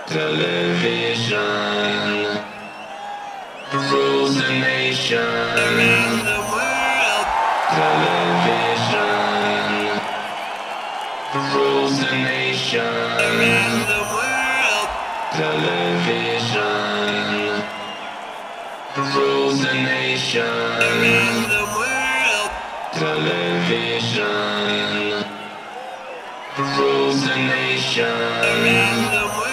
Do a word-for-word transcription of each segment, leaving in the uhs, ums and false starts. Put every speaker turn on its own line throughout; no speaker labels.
Television rules the nation. Around the world. Television rules the nation. Around the world. Television rules the nation. Around the world. Television rules the nation. Around the world.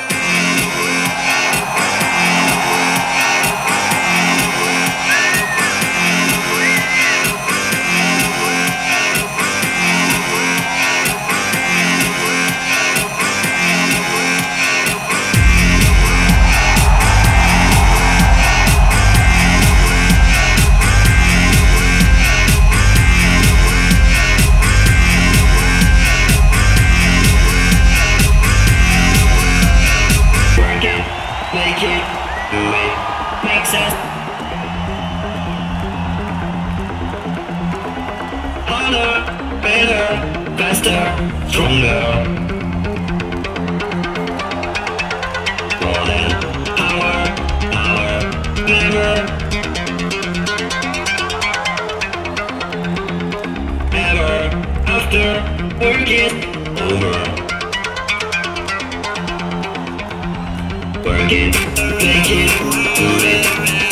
Make it, do it, make sense. Harder, better, faster, stronger. More than power, power, never. Ever, after, work it over. Work it, make it, do it.